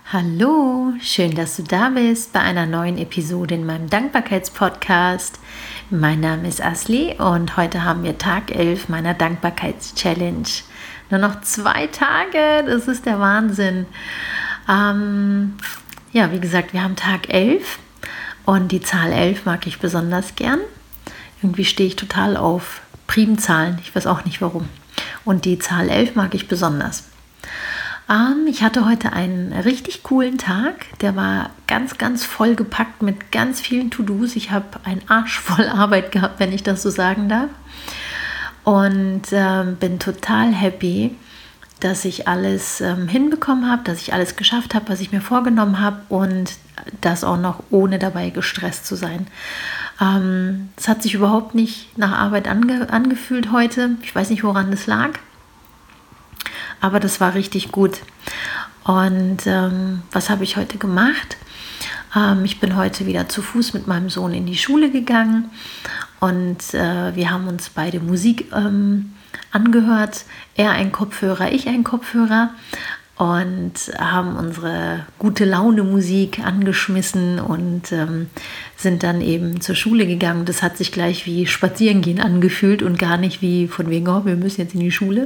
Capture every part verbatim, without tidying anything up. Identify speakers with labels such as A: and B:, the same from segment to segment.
A: Hallo, schön, dass du da bist bei einer neuen Episode in meinem Dankbarkeitspodcast. Mein Name ist Asli und heute haben wir Tag elf meiner Dankbarkeitschallenge. Nur noch zwei Tage, das ist der Wahnsinn. Ähm, ja, wie gesagt, wir haben Tag elf und die Zahl elf mag ich besonders gern. Irgendwie stehe ich total auf Primzahlen, ich weiß auch nicht warum. Und die Zahl elf mag ich besonders. Ich hatte heute einen richtig coolen Tag, der war ganz, ganz voll gepackt mit ganz vielen To-Dos. Ich habe einen Arsch voll Arbeit gehabt, wenn ich das so sagen darf. Und äh, bin total happy, dass ich alles ähm, hinbekommen habe, dass ich alles geschafft habe, was ich mir vorgenommen habe und das auch noch ohne dabei gestresst zu sein. Ähm, es hat sich überhaupt nicht nach Arbeit ange- angefühlt heute. Ich weiß nicht, woran das lag. Aber das war richtig gut. Und ähm, was habe ich heute gemacht? Ähm, ich bin heute wieder zu Fuß mit meinem Sohn in die Schule gegangen und äh, wir haben uns beide Musik ähm, angehört. Er ein Kopfhörer, ich ein Kopfhörer und haben unsere gute Laune Musik angeschmissen und ähm, sind dann eben zur Schule gegangen. Das hat sich gleich wie Spazierengehen angefühlt und gar nicht wie von wegen, oh, wir müssen jetzt in die Schule.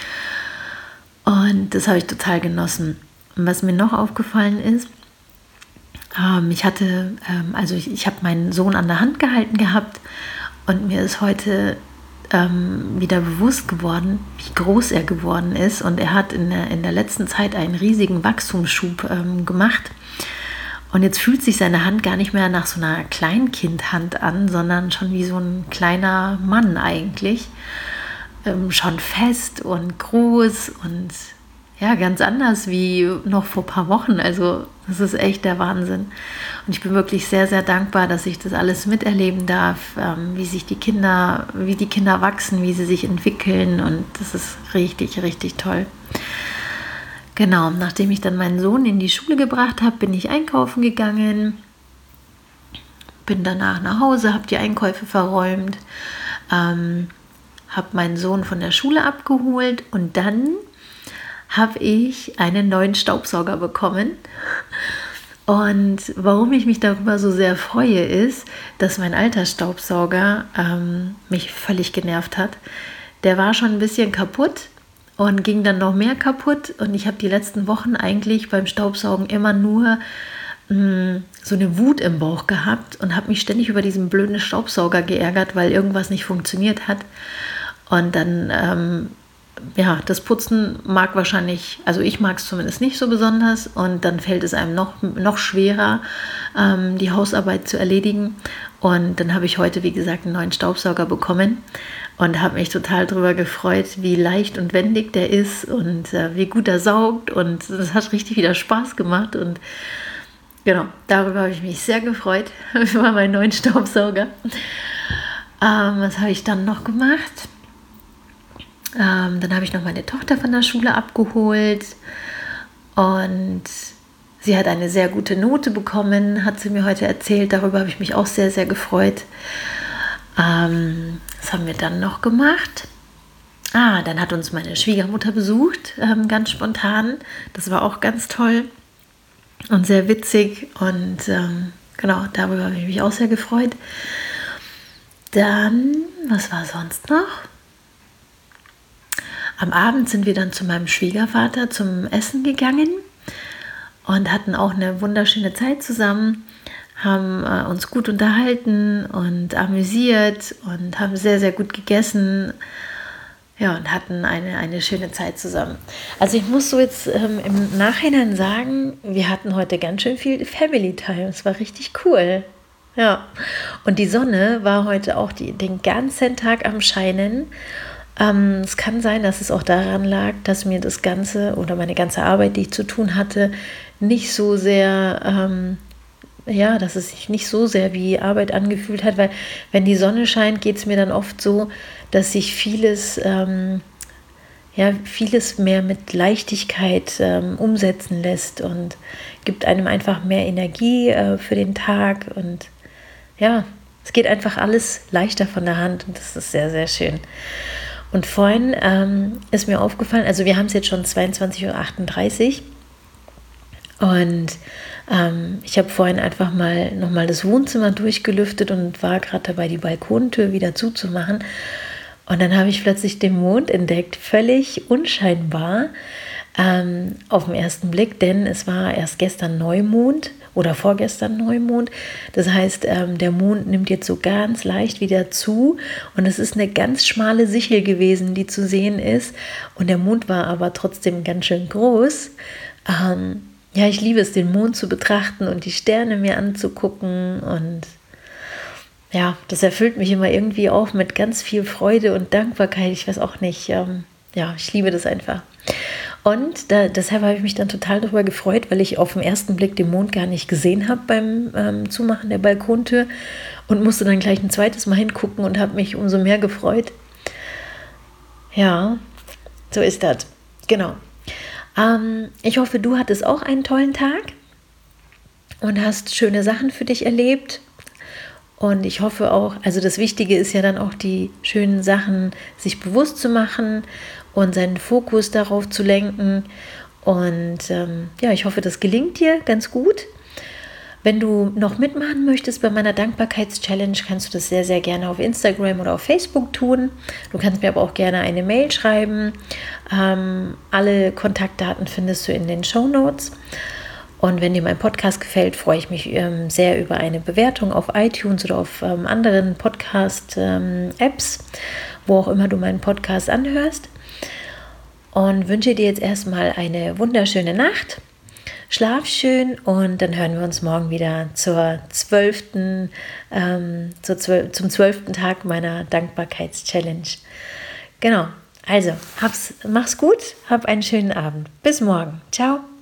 A: Und das habe ich total genossen. Und was mir noch aufgefallen ist, ähm, ich hatte, ähm, also ich, ich habe meinen Sohn an der Hand gehalten gehabt und mir ist heute ähm, wieder bewusst geworden, wie groß er geworden ist. Und er hat in der, in der letzten Zeit einen riesigen Wachstumsschub ähm, gemacht. Und jetzt fühlt sich seine Hand gar nicht mehr nach so einer Kleinkindhand an, sondern schon wie so ein kleiner Mann eigentlich. Ähm, schon fest und groß und ja, ganz anders wie noch vor ein paar Wochen. Also das ist echt der Wahnsinn. Und ich bin wirklich sehr, sehr dankbar, dass ich das alles miterleben darf, ähm, wie sich die Kinder, wie die Kinder wachsen, wie sie sich entwickeln. Und das ist richtig, richtig toll. Genau, nachdem ich dann meinen Sohn in die Schule gebracht habe, bin ich einkaufen gegangen, bin danach nach Hause, habe die Einkäufe verräumt, ähm, habe meinen Sohn von der Schule abgeholt und dann habe ich einen neuen Staubsauger bekommen. Und warum ich mich darüber so sehr freue, ist, dass mein alter Staubsauger ähm, mich völlig genervt hat. Der war schon ein bisschen kaputt und ging dann noch mehr kaputt. Und ich habe die letzten Wochen eigentlich beim Staubsaugen immer nur mh, so eine Wut im Bauch gehabt und habe mich ständig über diesen blöden Staubsauger geärgert, weil irgendwas nicht funktioniert hat. Und dann, ähm, ja, das Putzen mag wahrscheinlich, also ich mag es zumindest nicht so besonders und dann fällt es einem noch, noch schwerer, ähm, die Hausarbeit zu erledigen. Und dann habe ich heute, wie gesagt, einen neuen Staubsauger bekommen und habe mich total darüber gefreut, wie leicht und wendig der ist und äh, wie gut er saugt und das hat richtig wieder Spaß gemacht und genau, darüber habe ich mich sehr gefreut, über meinen neuen Staubsauger. Ähm, was habe ich dann noch gemacht? Ähm, dann habe ich noch meine Tochter von der Schule abgeholt und sie hat eine sehr gute Note bekommen, hat sie mir heute erzählt. Darüber habe ich mich auch sehr, sehr gefreut. Ähm, was haben wir dann noch gemacht? Ah, dann hat uns meine Schwiegermutter besucht, ähm, ganz spontan. Das war auch ganz toll und sehr witzig und ähm, genau, darüber habe ich mich auch sehr gefreut. Dann, was war sonst noch? Am Abend sind wir dann zu meinem Schwiegervater zum Essen gegangen und hatten auch eine wunderschöne Zeit zusammen, haben äh, uns gut unterhalten und amüsiert und haben sehr, sehr gut gegessen. Ja, und hatten eine, eine schöne Zeit zusammen. Also ich muss so jetzt ähm, im Nachhinein sagen, wir hatten heute ganz schön viel Family Time. Es war richtig cool. Ja, und die Sonne war heute auch die, den ganzen Tag am Scheinen. Ähm, es kann sein, dass es auch daran lag, dass mir das Ganze oder meine ganze Arbeit, die ich zu tun hatte, nicht so sehr, ähm, ja, dass es sich nicht so sehr wie Arbeit angefühlt hat, weil wenn die Sonne scheint, geht es mir dann oft so, dass sich vieles, ähm, ja, vieles mehr mit Leichtigkeit ähm, umsetzen lässt und gibt einem einfach mehr Energie äh, für den Tag und ja, es geht einfach alles leichter von der Hand und das ist sehr, sehr schön. Und vorhin ähm, ist mir aufgefallen, also wir haben es jetzt schon zweiundzwanzig Uhr achtunddreißig Und ähm, ich habe vorhin einfach mal nochmal das Wohnzimmer durchgelüftet und war gerade dabei, die Balkontür wieder zuzumachen. Und dann habe ich plötzlich den Mond entdeckt, völlig unscheinbar ähm, auf den ersten Blick, denn es war erst gestern Neumond oder vorgestern Neumond. Das heißt, ähm, der Mond nimmt jetzt so ganz leicht wieder zu und es ist eine ganz schmale Sichel gewesen, die zu sehen ist. Und der Mond war aber trotzdem ganz schön groß. Ähm, ja, ich liebe es, den Mond zu betrachten und die Sterne mir anzugucken, und ja, das erfüllt mich immer irgendwie auch mit ganz viel Freude und Dankbarkeit. Ich weiß auch nicht, ähm, ja, ich liebe das einfach. Und da, deshalb habe ich mich dann total darüber gefreut, weil ich auf den ersten Blick den Mond gar nicht gesehen habe beim ähm, Zumachen der Balkontür und musste dann gleich ein zweites Mal hingucken und habe mich umso mehr gefreut. Ja, so ist das. Genau. Ähm, ich hoffe, du hattest auch einen tollen Tag und hast schöne Sachen für dich erlebt. Und ich hoffe auch, also das Wichtige ist ja dann auch, die schönen Sachen sich bewusst zu machen und seinen Fokus darauf zu lenken. Und ähm, ja, ich hoffe, das gelingt dir ganz gut. Wenn du noch mitmachen möchtest bei meiner Dankbarkeits-Challenge, kannst du das sehr, sehr gerne auf Instagram oder auf Facebook tun. Du kannst mir aber auch gerne eine Mail schreiben. Ähm, alle Kontaktdaten findest du in den Shownotes. Und wenn dir mein Podcast gefällt, freue ich mich ähm, sehr über eine Bewertung auf iTunes oder auf ähm, anderen Podcast-Apps, ähm, wo auch immer du meinen Podcast anhörst. Und wünsche dir jetzt erstmal eine wunderschöne Nacht. Schlaf schön und dann hören wir uns morgen wieder zur zwölften, ähm, zur zwölf, zum zwölften Tag meiner Dankbarkeits-Challenge. Genau, also hab's, mach's gut, hab einen schönen Abend. Bis morgen. Ciao.